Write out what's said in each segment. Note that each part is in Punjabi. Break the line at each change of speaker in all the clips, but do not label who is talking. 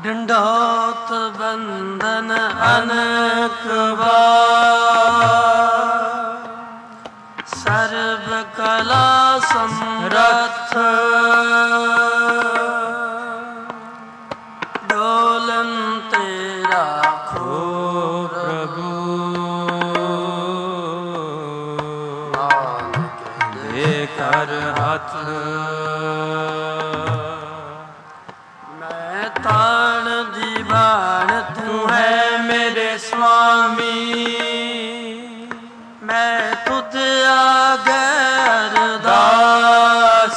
डंडौत बंदन अनेक बार, सर्व कला समर्थ, डोलन तेरा खो प्रभु, नानक दे कर हाथ। मैं ताण दीवान तू है मेरे स्वामी, मैं तुझ आगे अरदास,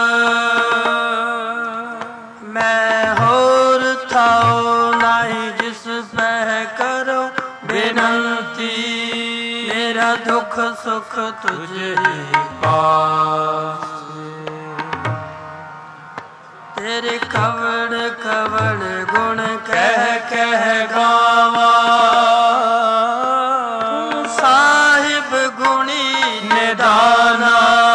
मैं होर थाओ नहीं जिस पे करो विनंती, मेरा दुख सुख तुझे पास। तेरे कवण कवण गुण कह कह गावा, साहिब गुणी निदाना,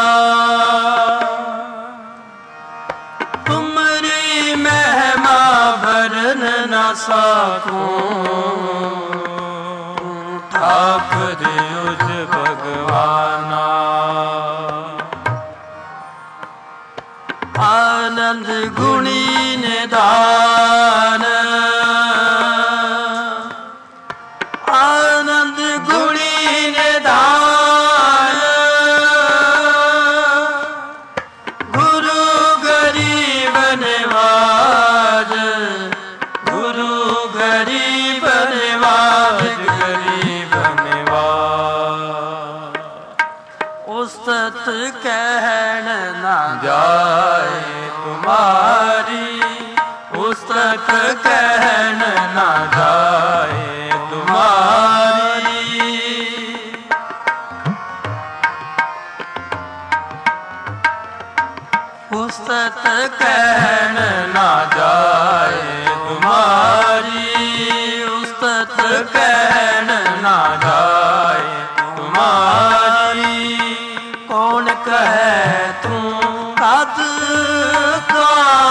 तुमरी महिमा भरन न सकूं, ठाकुर उज भगवाना। आनंद गुणी निदान, आनंद गुणी निदान, गुरु गरीब निवाज, गुरु गरीब निवाज, गरीब निवाज। उस्तत कहन ना जाए तुम्हारी, उस्तत कहन ना जाए तुम्हारी, उस्तत कहन ना जाए तुम्हारी, उस्तत कहन ना जाए तुम्हारी। कौन कहे तू कद का,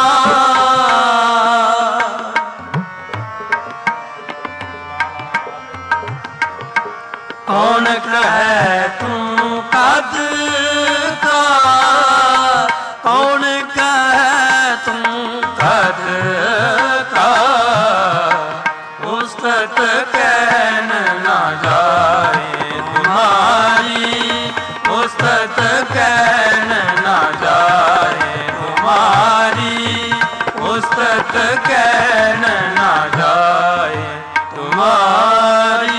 कौन कहे तू कद का, कौन कहे तू कद का। उस्तत कहन ना जाए तुम्हारी, उस्तत कहन ना जाए तुम्हारी, उस्तत कहन ना जाए तुम्हारी।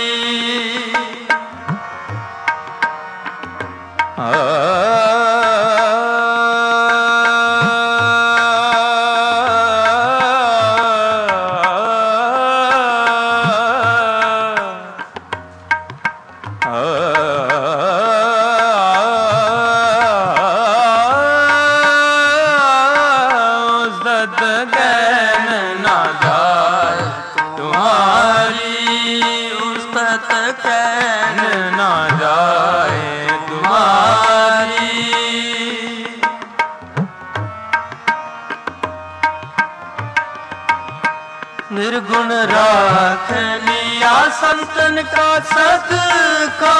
निर्गुण राख लिया संतन का सदका,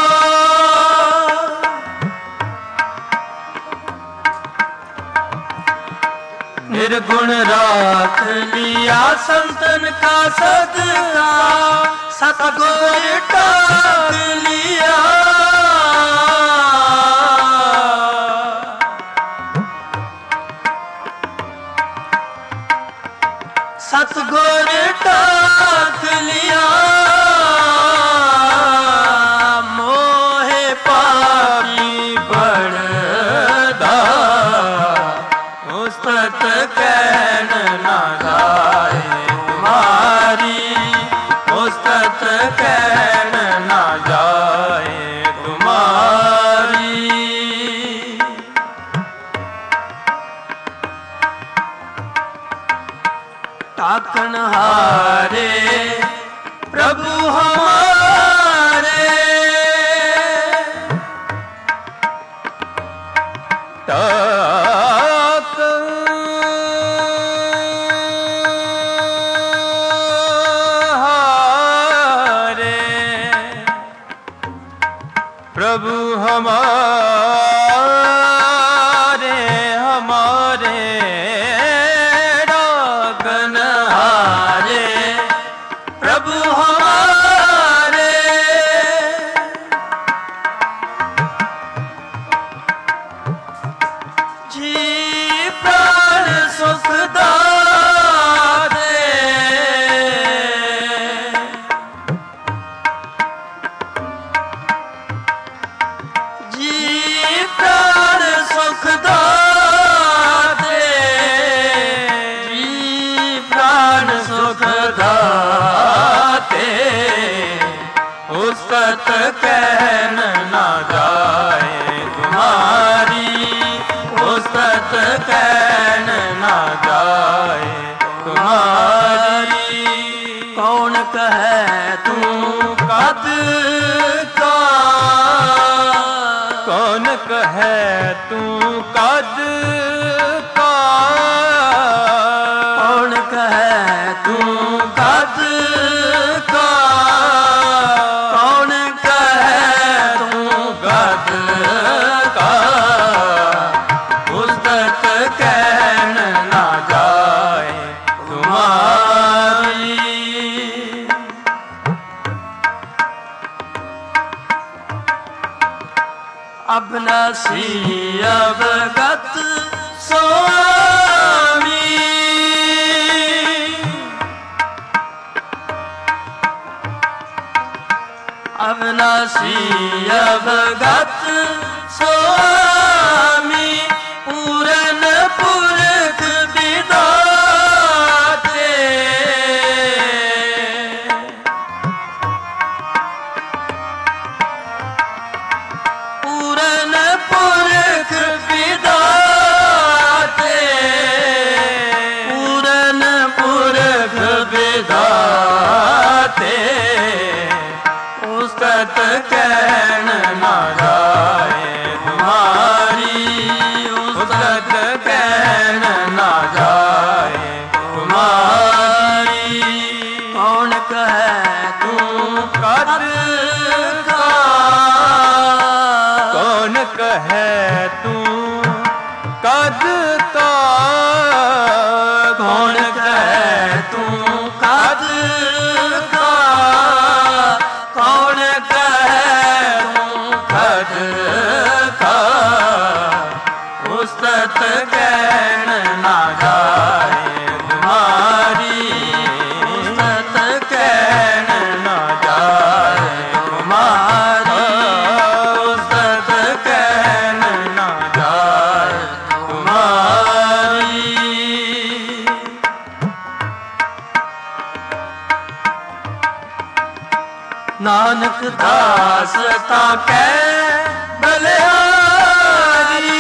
निर्गुण राख लिया संतन का सदका, सतगुर टाक लिया, सतगुर टाक लिया। मोहे पापी बड़दा, उस्तत कहन ना जाए तुम्हारी, उस्तत कहन ना जाए तुम्हारी। टाकन प्रभु हमारे हमारे डाकनहारे, प्रभु हमारे जी प्राण सुख दाते, जी प्राण सुख दाते, जी प्राण सुख दाते, उस्तत कहन ना जाए तुम्हारी, उस्तत कहन ना जाए तुम्हारी। कौन कहे तू कद का, कौन कहे तू कद का, कौन कहे तू कद का, कौन कहे तू कद का, उस्तत कहन ना जाए तुम्हारी। अबनासी अवगत स्वामी, अबनासी अवगत स्वामी, पूरन पुरख विदाते, पूरन पुरख विदाते, पूरन पुरख विदाते, उस्तत कहन ना जाए तुम्हारी, उस्तत कहन ना जाए तुम्हारी। कौन कहे तू कद का, कौन कहे तू कद का, कौन कहे तू कद का, कौन कहे तू कद का, उस्तत कहन ना जाए तुम्हारी, उस्तत कहन ना जाए तुम्हारी, उस्तत कहन ना जाए तुम्हारी। नानक दास ताकै बलिहारी,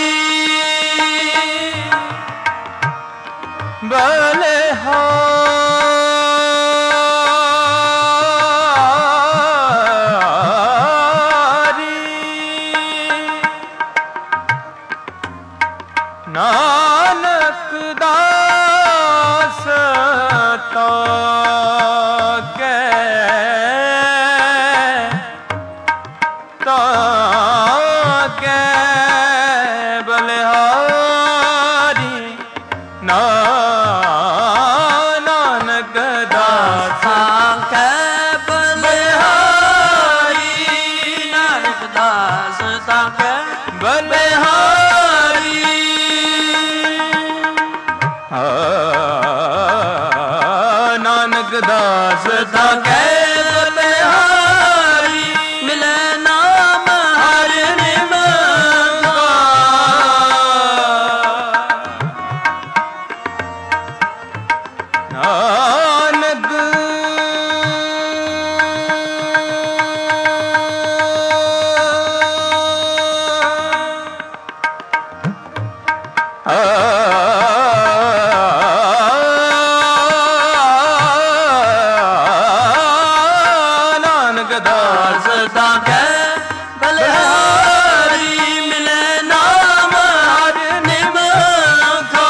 बलिहारी, नानक दास ताकै ताकै बलिहारी, नानक दास ताकै बलिहारी, नानक दास ताकै बलिहारी। नानक दास ताकै बलिहारी, मिले नाम हर निमका, नानक नानक दास ताकै बलिहारी, मिले नाम हर निमका,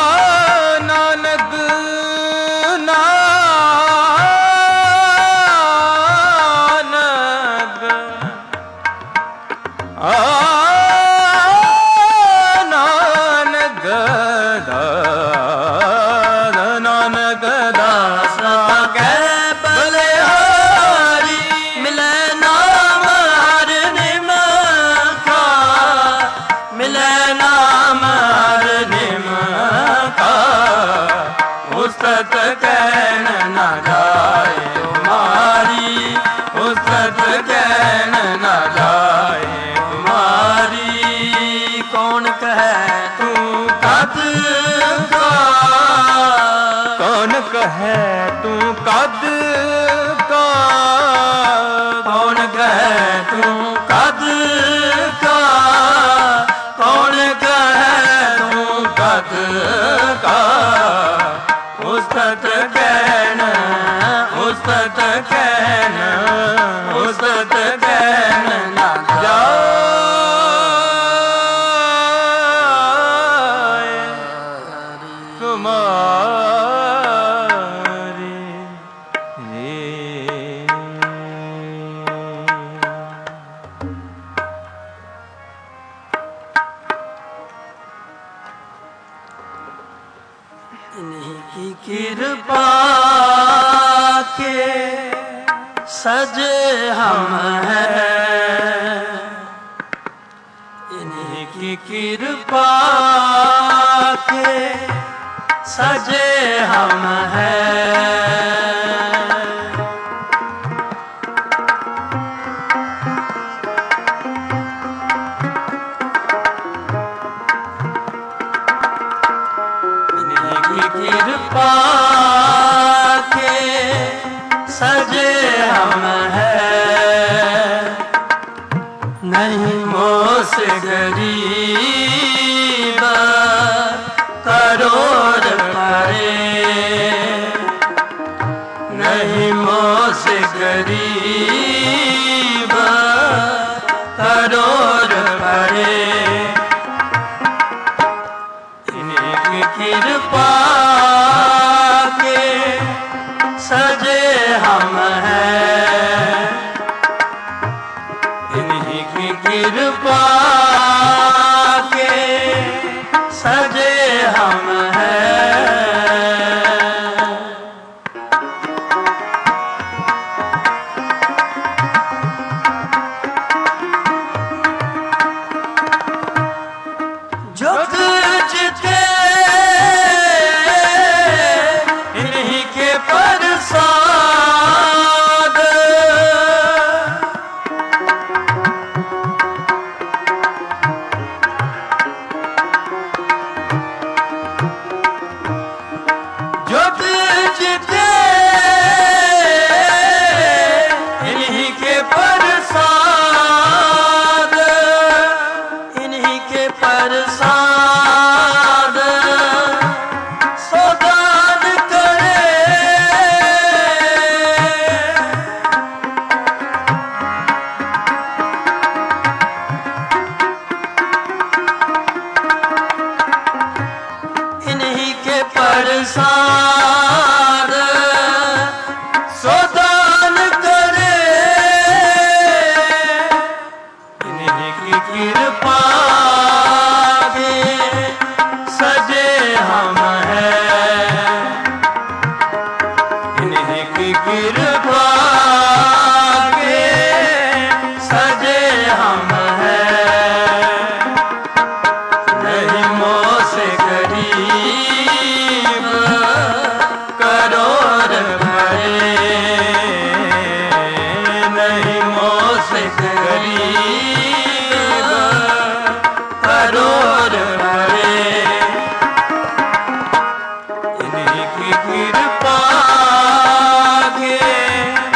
नानक नाम सदा कै बलिहारी मिले नाम हर निमखा मिले नाम हर निमखा उस्तत कहन न जाए तुम्हारी उस्तत कहन न जाए तुम्हारी कौन कहे तू कद का कौन कहे तू कद का कौन कहे तू कद का कौन कहे तू कद का उस्तत कहना उस्तत कहना उस्तत कहना जाए तुम्हारी इन्हीं की कृपा के सजे हम हैं इन्हीं की कृपा के सजे हम हैं कृपा के सजे हम हैं नहीं मोस गरीब करोड़ परे नहीं मोस गरीब करोड़ परे कृपा के सजे हम हैं इन्हीं की कृपा के सजे हम हैं जो तुझते प्रसाद सोदान करे इन्हीं की कृपा के सजे हम हैं इन्हीं की कृपा के सजे हम हैं नहीं मोह से गरीब करोड़ भरे नहीं मोह से गरीब करोड़ भरे इन्हीं की कृपा के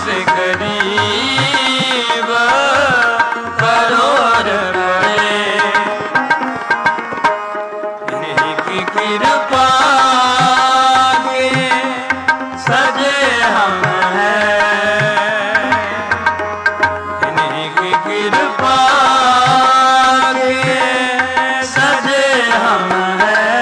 से गरीब करोड़ पड़े। इन्हीं की कृपा के सजे हम हैं, इन्हीं की कृपा के सजे हम हैं।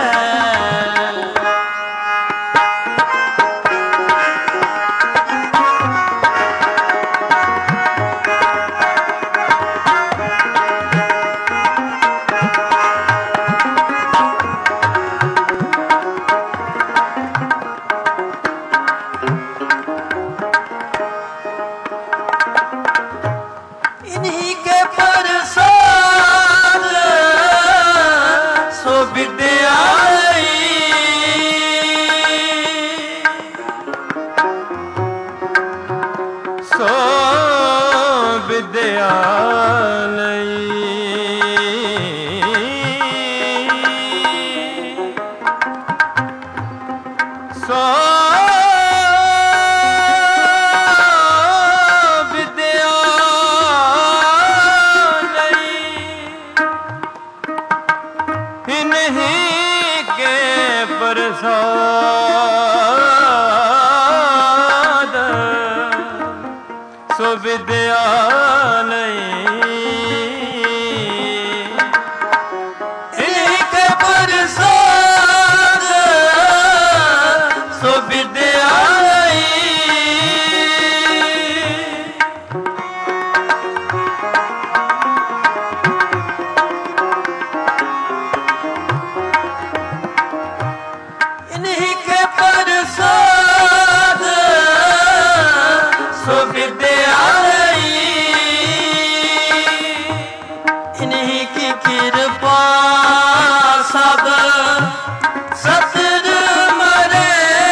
इन्हीं के प्रसाद सो विद्यालयी, सो विद्यालयी, सो इन्हीं के प्रसाद सो विद्यालयी, इन्हीं के प्रसाद सो विद्यालयी। इन्हीं के प्रसाद सो विद्यालयी, इन्हीं की कृपा सब सतर मरे।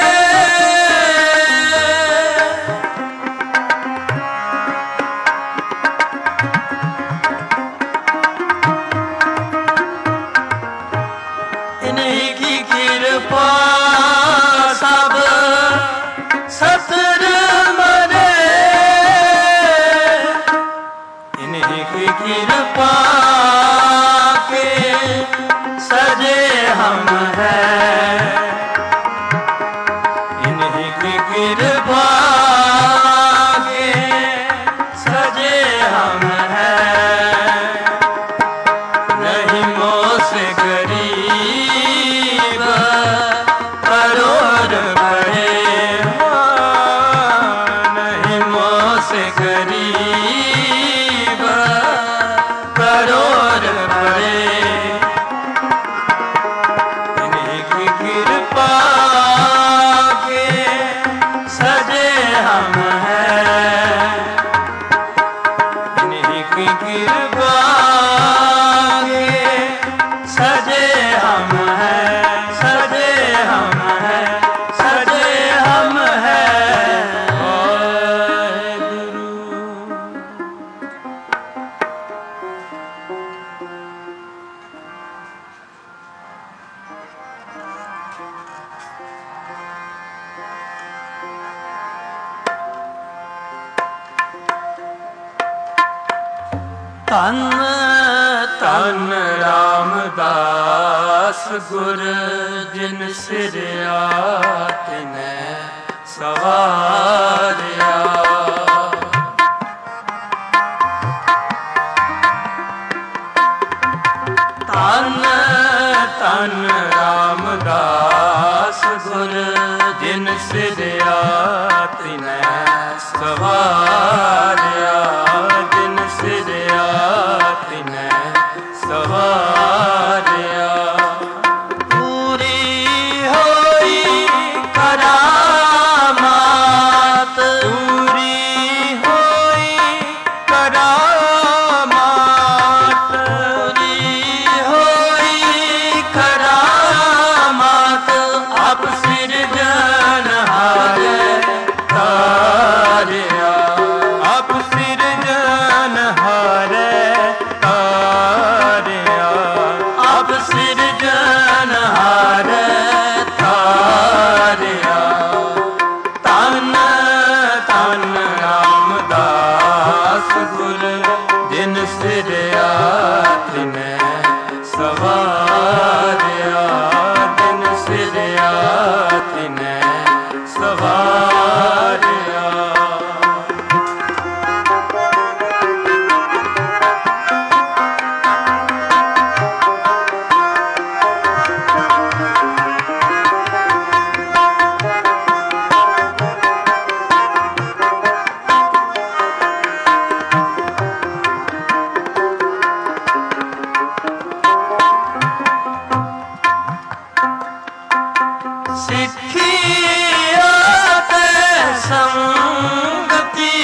इन्हीं की कृपा सब सतर मरे, इन्हीं की कृपा के सजे हम हैं, इन्हीं की कृपा के सजे हम हैं। नहीं मोह से गरीब करोड़ पड़े, नहीं मोह से गरीब करोड़ पड़े। इन्हीं की कृपा के सजे हम हैं, इन्हीं की कृपा के सजे हम हैं, सजे हम हैं, सजे हम हैं। वाहेगुरु। तन तन रामदास गुर जिन सिरया तिने सवारिया। तन तन रामदास गुर जिन सिरया तिने सवारिया, जिन सिरया तिने सवारिया। पूरी होई करामात, ਗੁਰ ਜਿਨ ਸਿਰਿਆ ਤਿਨੈ ਸਵਾਰਿਆ, ਜਿਨ ਸਿਰਿਆ ਤਿਨੈ ਸਵਾਰਿਆ। ਸਿੱਖਿਆ ਤੇ ਸੰਗਤੀ,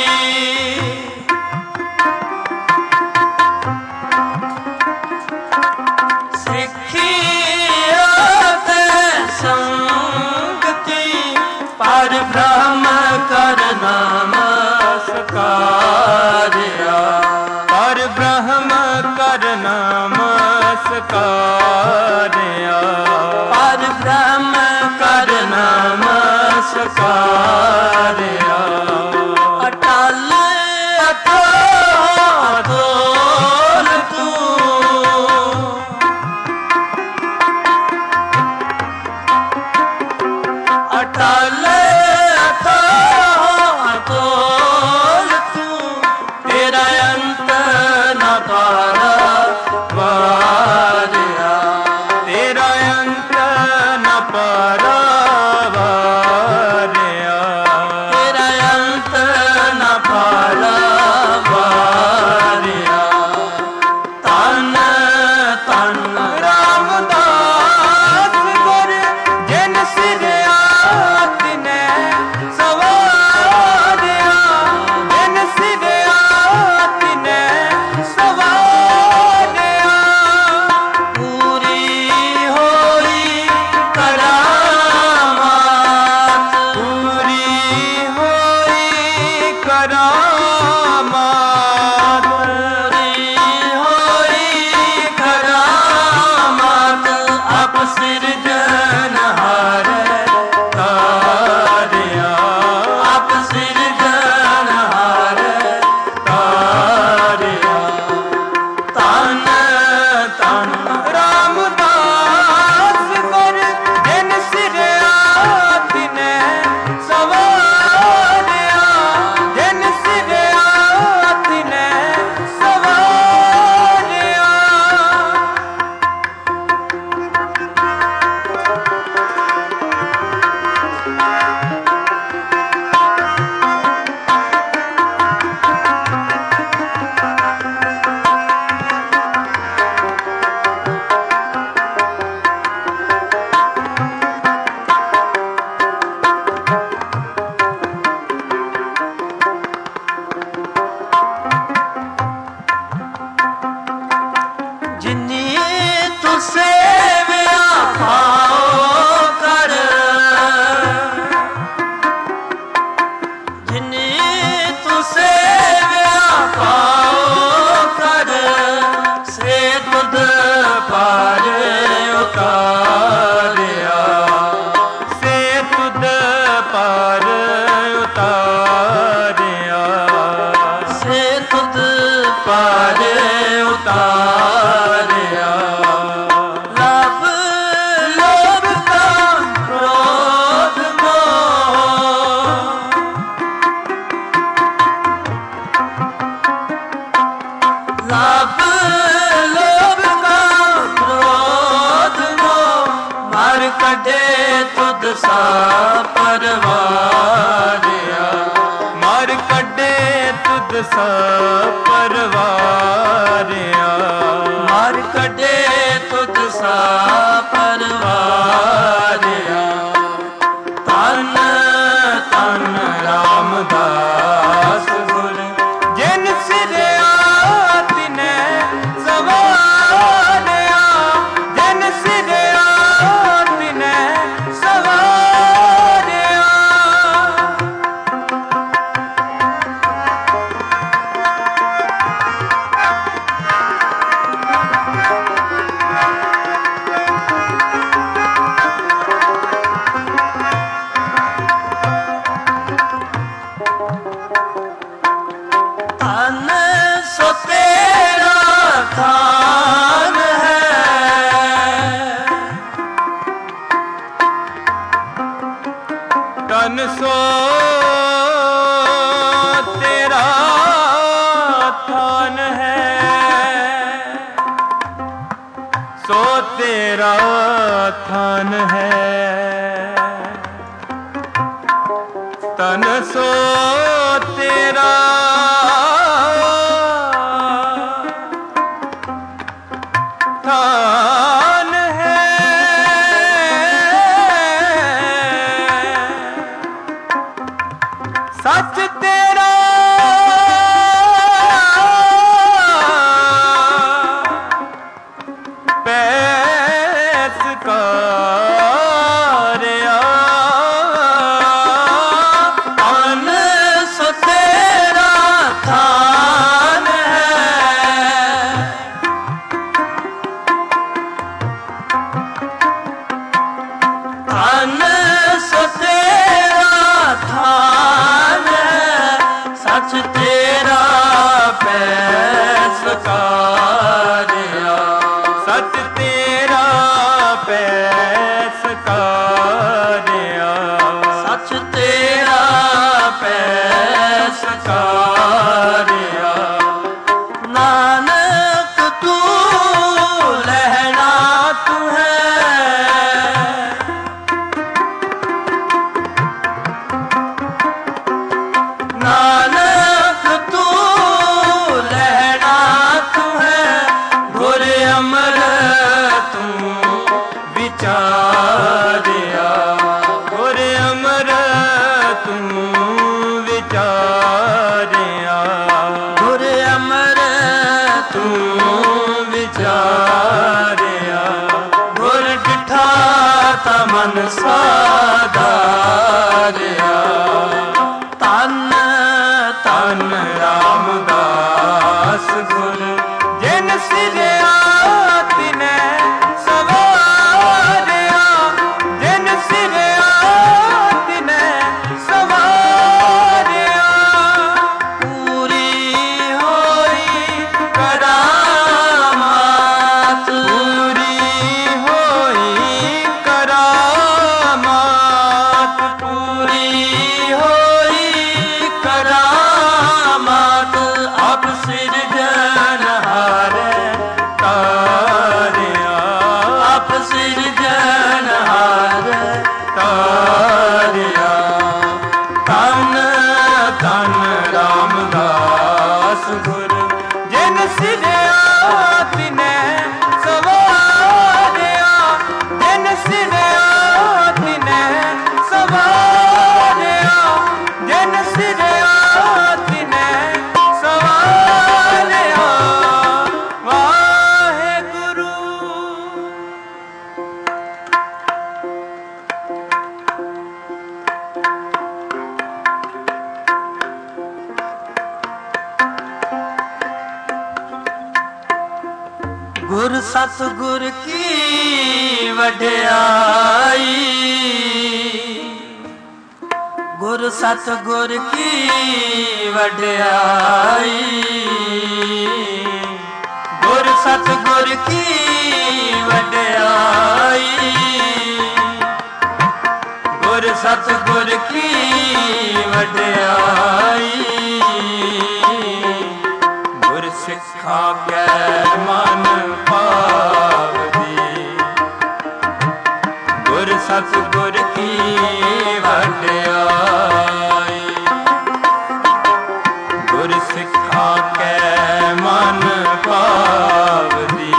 ਸਿੱਖਿਆ ਤੇ ਸੰਗਤੀ, ਪਰ ਬ੍ਰਹਮ ਕਰ ਨਮਸਕਾਰਿਆ, ਪਰ ਬ੍ਰਹਮ ਕਰ ਨਮਸਕਾਰਿਆ, ਪਰ ਬ੍ਰਹਮ ਕਰ ਨਮਸਕਾਰਿਆ। ਅਟਲ ਅਟਲ ਤੂੰ, ਅਟਲ ਅਟਲ ਤੂੰ, ਤੇਰਾ ਅੰਤ ਨ ਪਾਰਵਾਰਿਆ, ਤੇਰਾ ਅੰਤ ਨ ਪਾਰਵਾਰਿਆ, ਤੇਰਾ ਅੰਤ ਨ ਪਾਰਵਾਰਿਆ। ਧੰਨ ਧੰਨ ਰਾਮਦਾਸ ਗੁਰ ਜਿਨ ਸਿਰਿਆ ਤਿਨੈ ਸਵਾਰਿਆ, ਜਿਨ ਸਿਰਿਆ ਤਿਨੈ ਸਵਾਰਿਆ। ਪੂਰੀ ਹੋਈ ਕਰਾਮਾਤ, ਪੂਰੀ ਹੋਈ ਕਰਾਮਾਤ, ਪੂਰੀ ਹੋਈ ਕਰਾਮਾਤ, ਆਪ ਸਿਰਜਣਹਾਰ ਤਾਰਿਆ, ਆਪ ਸਿਰਜਣਹਾਰ ਤਾਰਿਆ। ਧੰਨ ਧੰਨ ਰਾਮਦਾਸ ਗੁਰ ਜਿਨ ਸਿਰਿਆ ਤਿਨੈ ਸਵਾਰਿਆ, ਜਿਨ ਸਿਰਿਆ ਤਿਨੈ ਸਵਾਰਿਆ। ਜਿਨੀ ਤੂੰ ਸੇਵਿਆ ਪਾਉ ਕਰ, ਜਿਨੀ ਤੂੰ ਸੇਵਿਆ ਪਾਉ ਕਰ, ਸੇ ਤੁਧ ਪਾਰ ਉਤਾਰਿਆ, ਸੇ ਤੁਧ ਪਾਰ ਉਤਾਰਿਆ, ਸੇ ਤੁਧ ਪਾਰ ਉਤਾਰਿਆ। ਲਭ ਲੋਭ ਕਾਮ ਕ੍ਰੋਧ ਮੋਹ, ਲਭ ਲੋਭ ਕਾਮ ਕ੍ਰੋਧ ਮੋਹ, ਮਰ ਕੱਢੇ ਤੁਧ ਸਾ ਪਰਵਾਰਿਆ, ਮਰ ਕੱਢੇ ਤੁਧ ਸਾ ਪਰਵਾਰਿਆ, ਮਰ ਕੱਢੇ ਤੁਧ ਸਾ ਪਰਵਾਰਿਆ। ਧੰਨ ਧੰਨ ਰਾਮਦਾਸ ਗੁਰ ਜਿਨ ਸਿਰਿਆ ਤਿਨੈ ਸਵਾਰਿਆ, ਜਿਨ ਸਿਰਿਆ ਤਿਨੈ ਸਵਾਰਿਆ।
ਧਨ ਸੋ ਤੇਰਾ ਥਾਨ ਹੈ,
ਤਨ ਸੋ ਤੇਰਾ ਥਾਨ ਹੈ, ਸੋ ਤੇਰਾ ਥਾਨ ਹੈ, ਤਨ ਸੋ ਤੇਰਾ ਥਾਨ ਹੈ, ਸੱਚ ਤੇਰਾ
ਮਨ ਸਾਧਾਰਿਆ। ਧੰਨ ਧੰਨ ਰਾਮਦਾਸ ਗੁਰ
ਜਿਨ ਸਿਰਿਆ ਤਿਨੈ ਸਵਾਰਿਆ, ਜਿਨ ਸਿਰਿਆ ਤਿਨੈ ਸਵਾਰਿਆ।
ਪੂਰੀ ਹੋਈ ਕਰਾਮਾਤ,
ਪੂਰੀ ਹੋਈ ਕਰਾਮਾਤ,
ਪੂਰੀ ਹੋਈ ਕਰਾਮਾਤ। ਆਪ ਸਿਰਜਣਹਾਰੇ
ਤਾਰਿਆ,
ਆਪ ਸਿਰਜਣਹਾਰੇ
ਤਾਰਿਆ। ਧੰਨ ਧੰਨ ਰਾਮਦਾਸ ਗੁਰ ਜਿਨ ਸਿਰਿਆ ਤਿਨੈ ਸਵਾਰਿਆ, ਜਿਨ ਸਿਰਿਆ ਤਿਨੈ ਸਵਾਰਿਆ, ਜਿਨ ਸਿਰਿਆ ਤਿਨੈ ਸਵਾਰਿਆ। ਵਾਹਿਗੁਰੂ।
ਗੁਰ ਸਤਿਗੁਰ ਕੀ ਵਡਿਆਈ, ਗੁਰ ਸਤਿਗੁਰ ਕੀ ਵਡਿਆਈ, ਗੁਰ ਸਤਿਗੁਰ ਕੀ ਵਡਿਆਈ, ਗੁਰ ਸਤਿਗੁਰ ਕੀ ਵਡਿਆਈ। ਗੁਰ ਸਿੱਖਾਂ ਕੈ ਮਨ ਪਾਵਦੀ, ਗੁਰ ਸਤਿਗੁਰ ਕੀ ਵਡਿਆਈ। ਗੁਰ ਸਿੱਖਾਂ ਕੈ ਮਨ ਪਾਵਦੀ,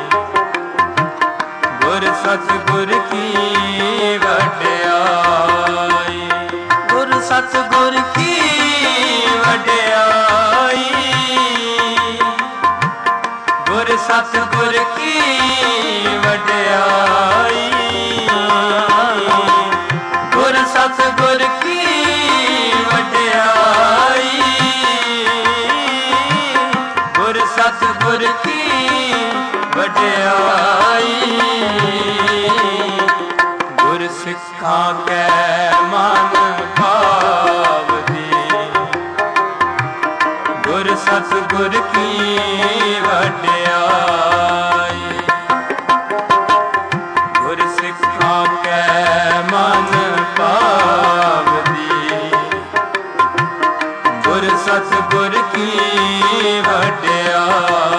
ਗੁਰ ਸਤਿਗੁਰ ਕੀ ਵਡਿਆਈ। ਗੁਰ ਸਤਿਗੁਰ ਕੀ ਵਡਿਆਈ, ਗੁਰ ਸਤਿਗੁਰ ਕੀ ਵਡਿਆਈ, ਗੁਰ ਸਤਿਗੁਰ ਕੀ ਵਡਿਆਈ। ਗੁਰ ਸਤਿਗੁਰ ਕੀ ਵਡਿਆਈ। ਗੁਰ ਸਿੱਖਾਂ ਕੈ ਮਨ ਪਾਵਦੀ, ਗੁਰ ਸਤਿਗੁਰ ਕੀ ਵਡਿਆਈ।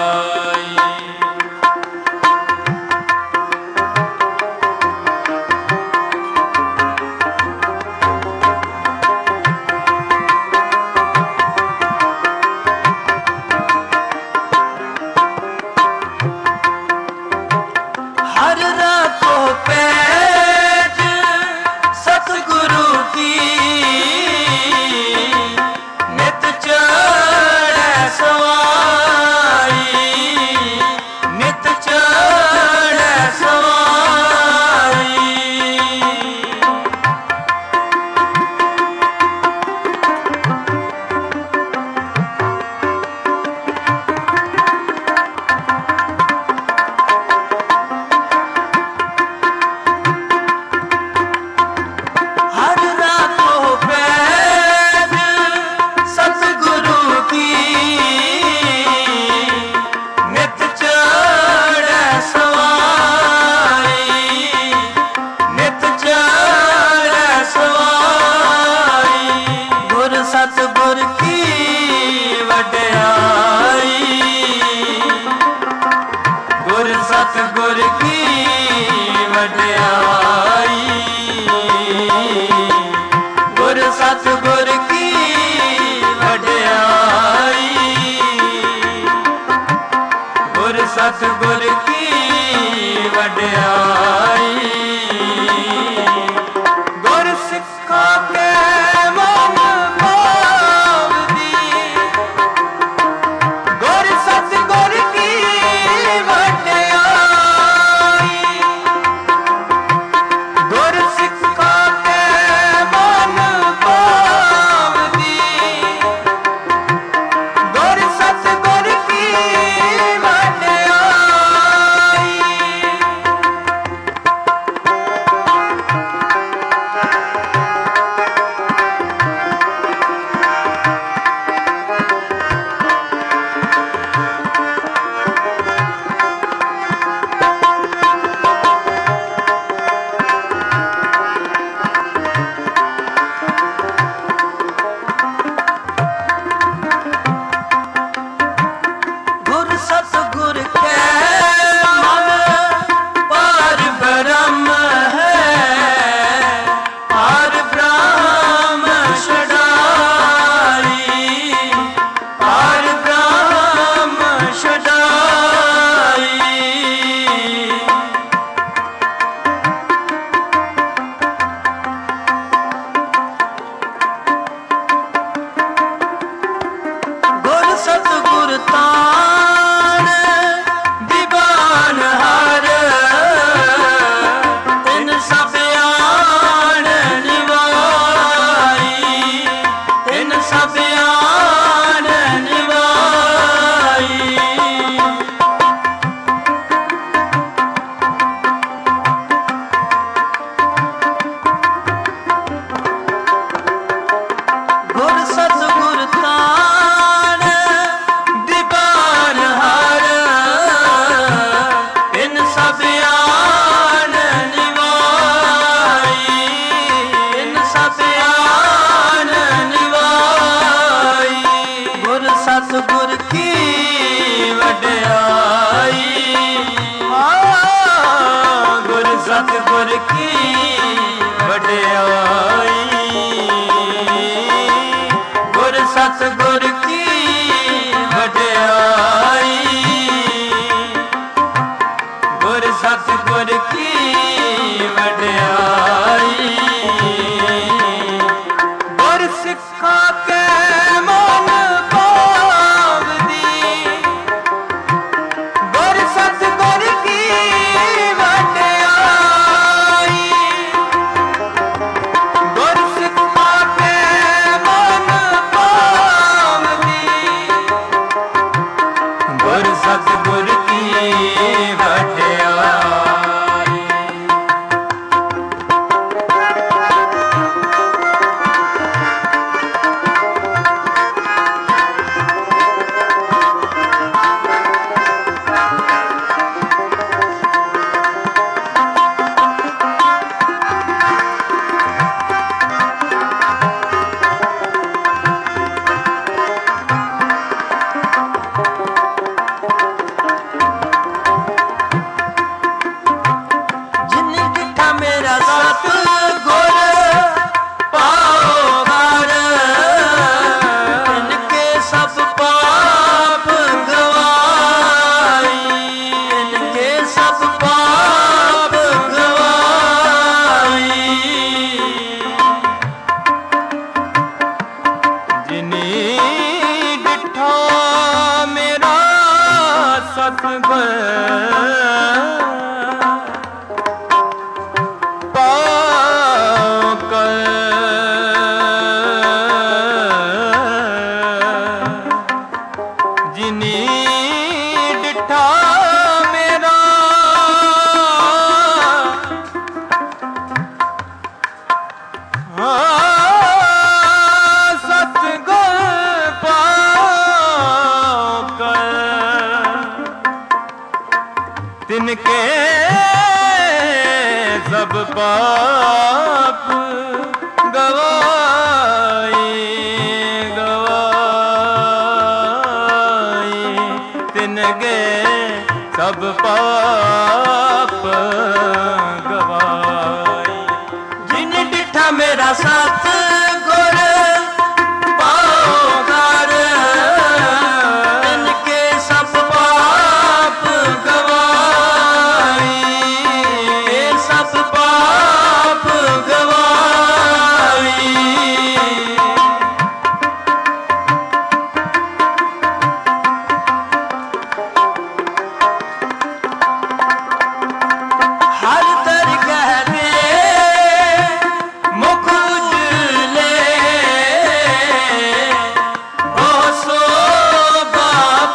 ਸਤਿਗੁਰ ਕੀ ਵਡਿਆਈ। ਗੁਰ ਸਤਿਗੁਰ ਕੀ ਵਡਿਆਈ। ਗੁਰ ਸਤਿਗੁਰ ਕੀ ਵਡਿਆਈ।
ਗੁਰ ਸਿੱਖਾਂ ਕੇ ਮਨ ਪਾਵਦੀ, ਗੁਰ ਸਤਿਗੁਰ ਕੀ ਵਡਿਆਈ। ਗੁਰ ਸਿੱਖਾਂ ਕੇ ਮਨ ਪਾਵਦੀ, ਗੁਰ ਸਤਿਗੁਰ ਕੀ ਵਡਿਆਈ।
ਗੁਰ ਸਤਿਗੁਰ ਕੈ ਮਨ ਪਾਰ ਬ੍ਰਹਮ ਹੈ, ਪਾਰ ਬ੍ਰਹਮ ਛਡਾਈ, ਪਾਰ ਬ੍ਰਹਮ ਛਡਾਈ। ਗੁਰ ਸਤਿਗੁਰ ਤਾਣ ਦੀਵਾਨ ਹਰ, ਤਿਨ ਸਭ ਆਣ ਨਿਵਾਈ, ਤਿਨ ਸਭ ਆਣ ਨਿਵਾਈ। ਗੁਰ ਸਤਿਗੁਰ ਤਾਣ ਦੀਵਾਨ ਹਰ, ਤਿਨ ਸਭ ਆਣ ਨਿਵਾਈ, ਤਿਨ ਸਭ ਆਣ ਨਿਵਾਈ। ਗੁਰ ਸਤਿਗੁਰ ਕੀ ਵਡਿਆਈ। ਗੁਰ ਸਤਿਗੁਰ ਕੀ ਵਡਿਆਈ। ਗੁਰ ਸਤਿਗੁਰ ਕੀ ਵਡਿਆਈ। ਗੁਰ ਸਤਿਗੁਰ ਕੀ ਵਡਿਆਈ।
ਗੁਰ ਸਿੱਖਾਂ ਕੇ ਮਨ ਪਾਵਦੀ, ਗੁਰ ਸਤਿਗੁਰ ਕੀ ਵਡਿਆਈ। ਗੁਰ ਸਿੱਖਾਂ ਕੇ ਮਨ ਪਾਵਦੀ, तिनके सब पाप गवाई गवाई, तिनके सब पाप गवाई। जिन डिठा मेरा साथ गुर पाओ घर, तिनके सब पाप गवाई, सब पाप गवाई। हर दरगाह दे मुख उजले, वो शोभा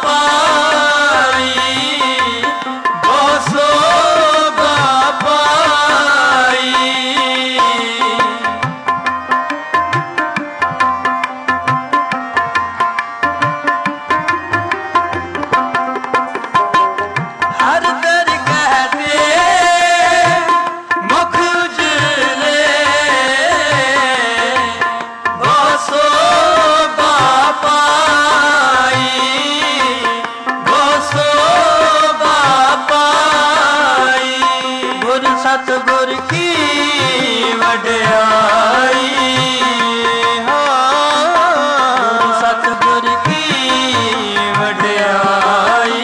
पाई, वो शोभा पाई। हर दरगाह दे मुख उजले, वो शोभा पाई, वो शोभा पाई। गुर सतगुर की वड्याई, हाँ सतगुर की वड्याई,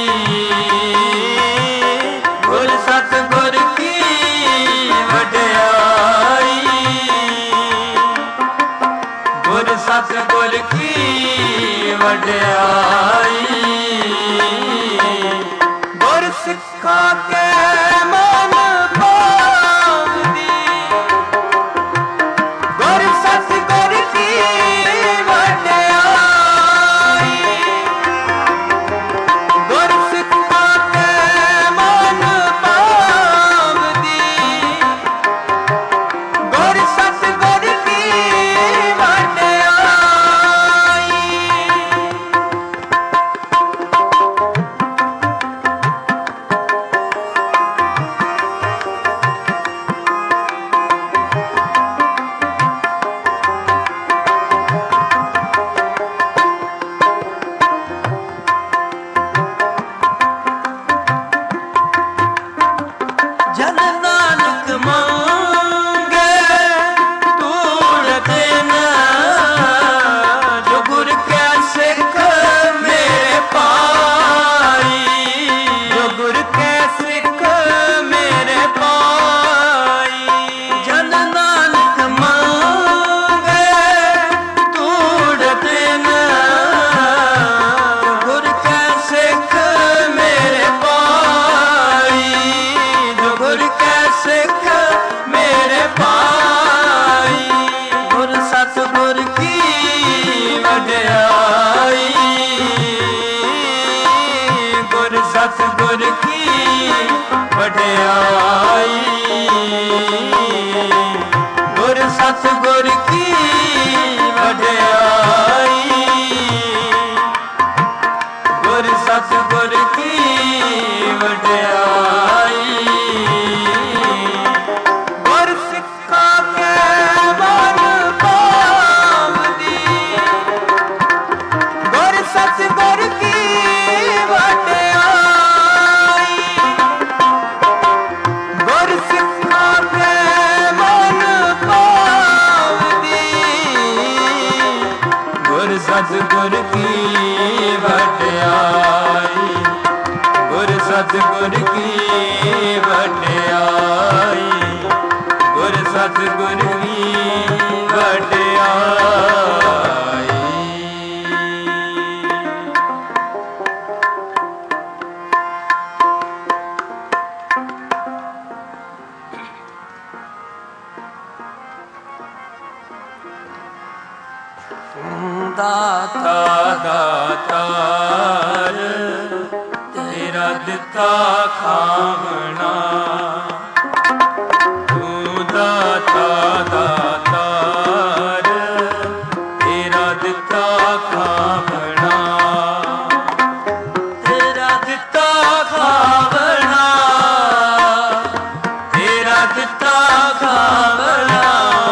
गुर सतगुर की वड्याई, गुर सतगुर की वड्याई। गुर सिखा के मन पावदी, गुर सतगुर की वड्याई, गुर सिखा के मन पावदी, गुर सतगुर की वड्याई। जन नानक मांगे तूड़ते न, जो गुर के सिख मेरे पाई, जो गुर के सिख मेरे पाई। जन नानक मांगे तूड़ते न, जो गुर के सिख मेरे पाई, जो गुर के सिख मेरे पाई। गुर सतगुर की वड्याई, गुर सतगुर की वड्याई, गुर सतगुर की वड्याई, गुर सतगुर की वड्याई। गुर सिखा के मन पावदी, गुर सतगुर की वड्याई, गुर सिखा के मन पावदी, गुर सतगुर की वड्याई, गुर सतगुर की वड्याई, गुर सतगुर की वड्याई।
ਦਾਤਾ ਦਾਤਾਰ, ਤੇਰਾ ਦਿੱਤਾ ਖਾਵਣਾ। ਤੂੰ ਦਾਤਾ ਦਾਤਾਰ, ਤੇਰਾ ਦਿੱਤਾ ਖਾਵਣਾ। ਤੇਰਾ ਦਿੱਤਾ ਖਾਵਣਾ, ਤੇਰਾ ਦਿੱਤਾ ਖਾਵਣਾ,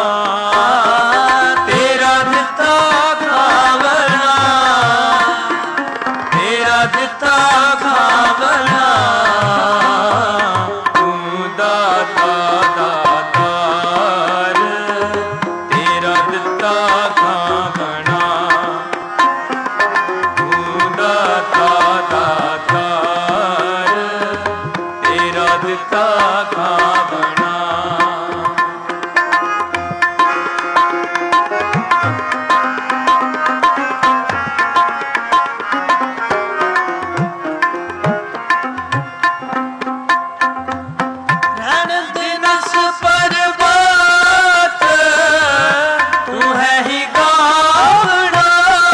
ਤੇਰਾ ਦਿੱਤਾ ਖਾਵਣਾ, ਤੇਰਾ ਦਿੱਤਾ ਖਾਵਣਾ। ਤੂੰ ਦਾਤਾ ਦਾਤਾਰ, ਤੇਰਾ ਦਿੱਤਾ ਖਾਵਣਾ। ਤੂੰ ਦਾਤਾ ਦਾਤਾਰ, ਤੇਰਾ ਦਿੱਤਾ ਖਾਵਣਾ। ਰਹਿਣ ਦਿਨਸ ਪਰਬਾਤ, ਤੂੰ ਹੈ ਹੀ ਗਾਵਣਾ।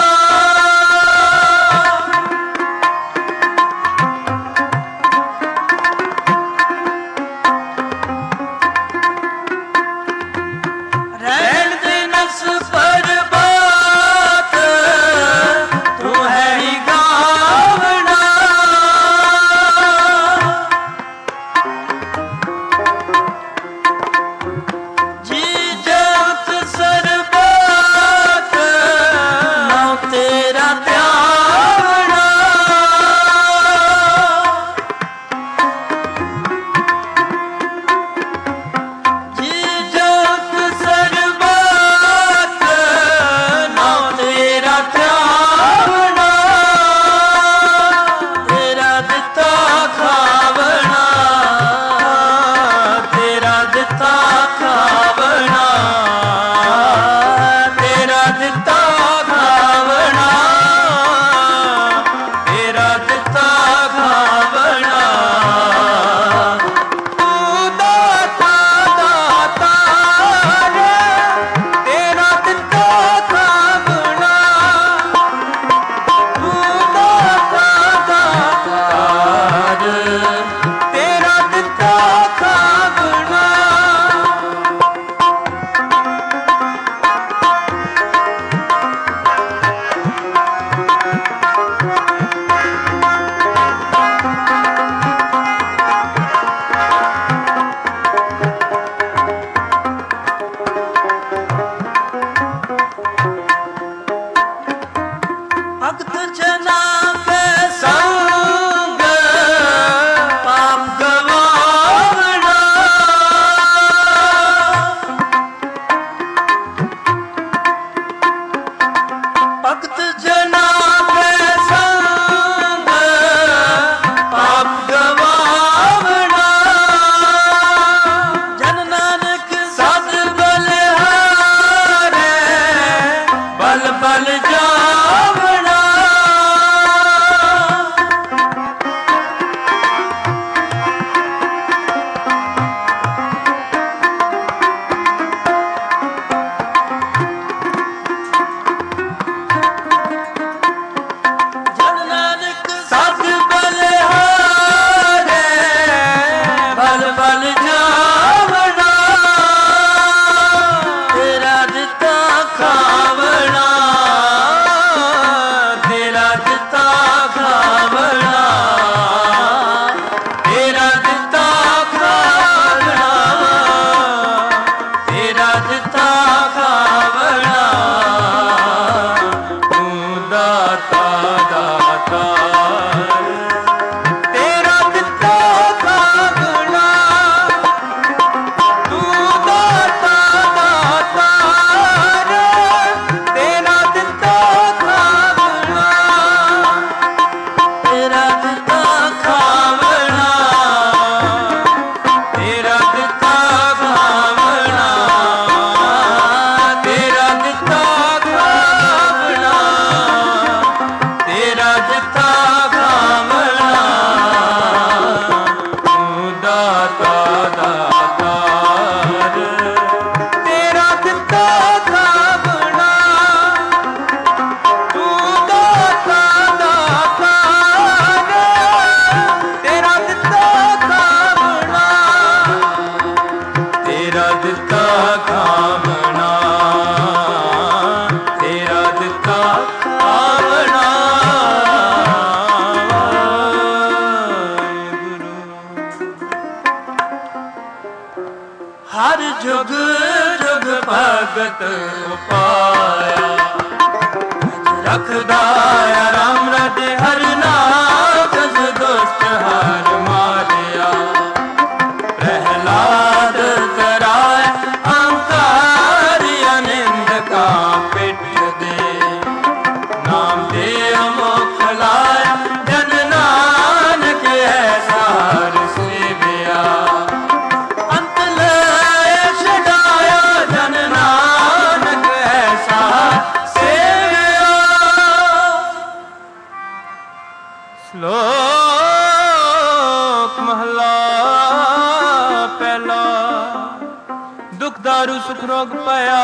ਰਹਿਣ ਦਿਨਸ ਪਰਬਾਤ, ਤੂੰ ਹੈ ਹੀ ਗਾਵਣਾ। ਜੀ ਜਗਤ ਸਰਬਤ, ਨਾਉ ਤੇਰਾ ਧਿਆਵਣਾ। ਜੀ ਜਗਤ ਸਰਬਤ, ਨਾਉ ਤੇਰਾ ਧਿਆਵਣਾ। ਤੇਰਾ ਦਿੱਤਾ ਖਾਵਣਾ, ਤੇਰਾ ਦਿੱਤਾ ਖਾਵਣਾ, ਤੇਰਾ ਦਿੱਤਾ ਖਾਵਣਾ, ਤੇਰਾ ਦਿੱਤਾ ਖਾਵਣਾ। ਤੂੰ ਦਾਤਾ ਦਾਤਾਰ, ਤੇਰਾ ਦਿੱਤਾ ਖਾਵਣਾ। ਤੂੰ ਦਾਤਾ ਦਾਤਾਰ, ਤੇਰਾ ਦਿੱਤਾ ਖਾਵਣਾ। ਭਗਤ ਜਨਾਂ ਕੇ ਸੰਗ, ਪਾਪ ਗਵਾਵਣਾ। ਭਗਤ ਜਨਾਂ ਕੇ ਸੰਗ, ਪਾਪ ਗਵਾਵਣਾ। ਜਨ ਨਾਨਕ ਸਦ ਬਲਿਹਾਰੇ, ਬਲ ਬਲ ਜਾਵਣਾ। ਜਨ ਨਾਨਕ ਸਦ ਬਲਿਹਾਰੇ, ਬਲ ਬਲ ਜਾਵਣਾ। ਤੇਰਾ ਦਿੱਤਾ ਖਾਵਣਾ, ਤੇਰਾ ਦਿੱਤਾ ਖਾਵਣਾ, ਤੇਰਾ ਦਿੱਤਾ ਖਾਵਣਾ, ਤੇਰਾ ਦਿੱਤਾ ਖਾਵਣਾ। ਤੂੰ ਦਾਤਾ ਦਾਤਾਰ, ਤੇਰਾ ਦਿੱਤਾ ਖਾਵਣਾ। ਤੂੰ ਦਾਤਾ ਦਾਤਾਰ, ਤੇਰਾ ਦਿੱਤਾ ਖਾਵਣਾ। ਤੇਰਾ ਦਿੱਤਾ ਖਾਵਣਾ, ਤੇਰਾ ਦਿੱਤਾ ਖਾਵਣਾ, ਤੇਰਾ ਦਿੱਤਾ ਖਾਵਣਾ, ਤੇਰਾ ਦਿੱਤਾ ਭਗਤ ਉਪਾਇਆ। ਰਖਦਾ ਰਾਮ ਰਾਜੇ ਹਰ ਨਾਮ, ਜਸ ਦੁਸ਼ਟ ਹਾਰ ਮਾਰਿਆ। ਪ੍ਰਹਿਲਾਦ ਤਰਾਏ ਅਹੰਕਾਰ, ਅਨਿੰਦ ਕਾ ਪਿੱਠ ਦੇ। ਨਾਮ ਦੇ ਮੁਖ ਲਾਇਆ, ਜਨ ਨਾਨਕ ਐਸਾ ਹਰ ਸੇਵਿਆ। ਅੰਤ ਲੈ ਛਡਾਇਆ, ਜਨ ਨਾਨਕ ਐਸਾ ਸੇਵਿਆ। ਸ਼ਲੋਕ ਮਹਲਾ ਪਹਿਲਾ। ਦੁਖ ਦਾਰੂ ਸੁਖ ਰੋਗ ਪਿਆ,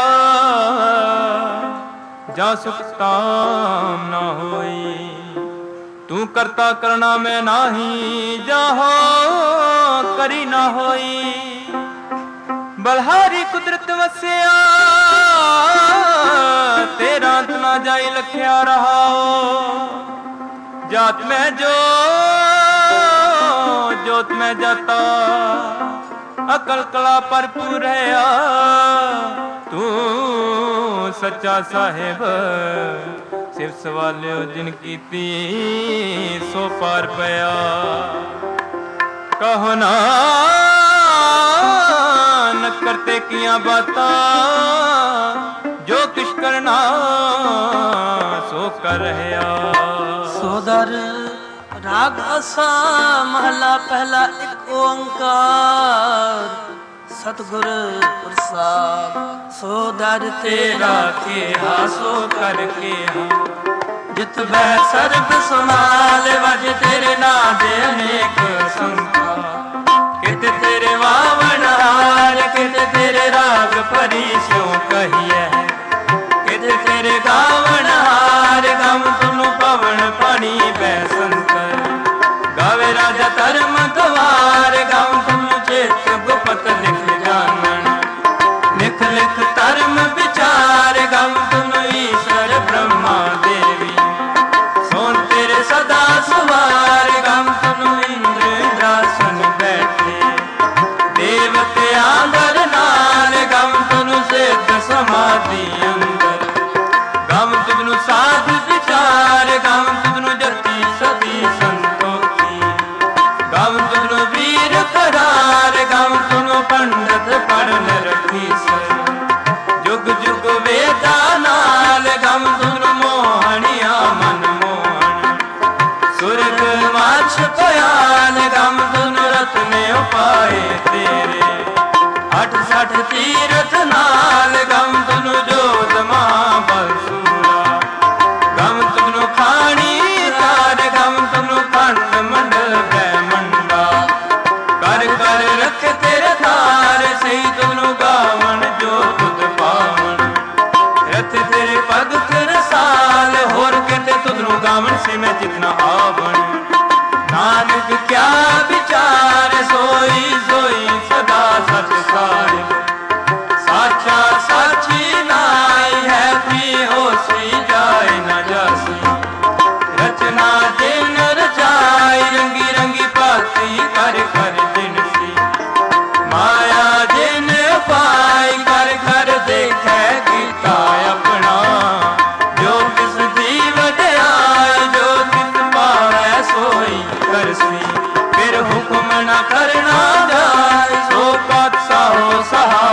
ਜਾ ਸੁਖ ਤਾਮ ਨਾ ਹੋਈ। ਤੂੰ ਕਰਤਾ ਕਰਣਾ ਮੈਂ ਨਾਹੀ, ਜਾਹੋ ਕਰੀ ਨਾ ਹੋਈ। ਬਲਹਾਰੀ ਕੁਦਰਤ ਵਸਿਆ, ਤੇਰਾ ਅੰਤ ਨਾ ਜਾਈ ਲਖਿਆ ਰਹਾਓ। ਜਾਤ ਮੈਂ ਜੋਤ ਮੈਂ ਜਾਤਾ, ਅਕਲ ਕਲਾ ਭਰਪੂਰ ਰਹਾ। ਤੂੰ ਸੱਚਾ ਸਾਹਿਬ, ਸਿਰ ਸਵਾਲਿਓ ਜਿਨ ਕੀਤੀ, ਸੋ ਪਾਰ ਪਿਆ। ਕਹੋ ਨਾਨਕ ਕਰਤੇ ਕੀਆਂ ਬਾਤਾਂ, ਜੋ ਕਿਛ ਕਰਨਾ ਸੋ ਕਰ ਰਹਾ।
ਸੋਦਰ ਰਾਗ ਅਸਾ ਮਹਲਾ ਪਹਿਲਾ। ਇੱਕ ਓੰਕਾਰ ਸਤਿਗੁਰ ਪ੍ਰਸਾਦ। ਸੋਦਰ
ਤੇਰਾ ਕਿਹਾ ਸੋ ਕਰ ਕਿਹਾ।
ਜਿਤ ਬਹਿ ਸਰਬ ਸਮਾਲ, ਵਜ ਤੇਰੇ ਨਾਂ ਦੇ ਅਨੇਕ ਸੰਖਾ।
ਕਿਤੇ ਤੇਰੇ ਵਾਵਣ ਹਾਰ, ਕਿਤੇ ਤੇਰੇ ਰਾਗ ਭਰੀ ਸਿਉ ਕਹੀਐ। ਕਿਤੇ ਤੇਰੇ ਗਾਵਣ ਹਾਰ, ਗਮ ਤੁਨੂੰ ਪਵਨ ਪਾਣੀ ਬੈ ਸੰਕਰ। ਗਾਵੇ ਰਾਜਾ ਧਰਮ ਗਵਾਰ, ਗਮ ਤੁਨੂੰ ਚੇਤ ਗੁਪਤ ਲਿਖ ਜਾਣਨ। ਲਿਖ ਲਿਖ ਧਰਮ ਵਿਚਾਰ, ਗਮ ਤੁਨੂੰ ਈਸ਼ਰ ਬ੍ਰਹਮਾ ਦੇਵੀ। ਸੋਨ ਤੇਰੇ ਸਦਾ ਸਵਾਰ, ਗਮ ਤੁਨੂੰ ਇੰਦਰ ਇੰਦਰਾਸਨ ਬੈਠੇ। ਦੇਵਤਿਆਂ ਦਰ ਨਾਲ, ਗਮ ਤੁਨੂੰ ਸਿੱਧ ਸਮਾਧੀ ਅੰਦਰ। ਗਮ ਤੁਨੂੰ ਸਾਧ ਵਿਚਾਰ, ਗਮ ਤੁਨੂੰ ਜਤੀ ਸਦੀ ਸੰਤੋਖੀ। ਗਮ ਤੁਨੂੰ ਵੀਰ ਕਰਾਰ, ਗਮ ਤੁਨੂੰ ਪੰਡਤ ਪੜਨ ਰੱਖੀ ਸਰ। ਜੁਗ ਜੁਗ ਵੇਦਾ ਨਾਲ, ਗਮ ਤੁਨੂੰ ਮੋਹਣਿਆ ਮਨ ਮੋਹਣ। ਸੁਰਗ ਮਾਛ ਪਿਆਲ, ਗਮ ਤੁਨੂੰ ਰਤਨੇ ਉਪਾਏ ਤੇਰੇ। 68 ਤੀਰਥ ਨਾਲ, ਗਮ ਤੁਨੂੰ ਜੋਤ ਮਹਾਬਲ ਸੂਰਾ। ਗਮ ਤੁਨੂੰ ਖਾਣੀ ਤਾਰ, ਗਮ ਤੁਨੂੰ ਖੰਡ ਮੰਡਲ ਬ੍ਰਹਮੰਡਾ। ਕਰ ਕਰ ਰੱਖ ਤੇਰੇ ਧਾਰ, ਸਹੀ ਤੁਨੂੰ ਗਾਵਣ ਜੋ ਤੁਧ ਪਾਵਣ। ਰਥ ਤੇਰੇ ਭਗਤ ਰਸਾਲ, ਹੋਰ ਕਿਤੇ ਤੁਧਨੂੰ ਗਾਵਣ ਸੇ ਮੈਂ ਜਿਤਨਾ ਆਵਣ। ਨਾਨਕ ਕਿਆ ਵਿਚਾਰ, ਸੋਈ ਸੋਈ ਸਦਾ ਸਚ ਸਾਹਿਬ। ਸਾਚਾ ਸਾਚੀ ਨਾਈ ਹੈ, ਵੀ ਹੋਸੀ ਜਾਏ ਨਾ ਜਾਸੀ। ਰਚਨਾ ਜਿਨ ਰਚਾਈ, ਰੰਗੀ ਰੰਗੀ ਭਾਤੀ ਕਰ ਕਰ ਜਿਨਸੀ। ਮਾਇਆ ਜਿਨ ਪਾਈ, ਕਰ ਕਰ ਦੇਖੈ ਕੀਤਾ ਆਪਣਾ। ਜੋ ਕਿਸ ਦੀ ਵਡਿਆਈ, ਜੋ ਕਿਸ ਪਾਵੈ ਸੋਈ ਕਰਸੀ। ਫਿਰ ਹੁਕਮ ਨਾ ਕਰਨਾ ਜਾਏ, ਸੋ ਪਾਤਸ਼ਾਹੋ ਸਹਾਇ।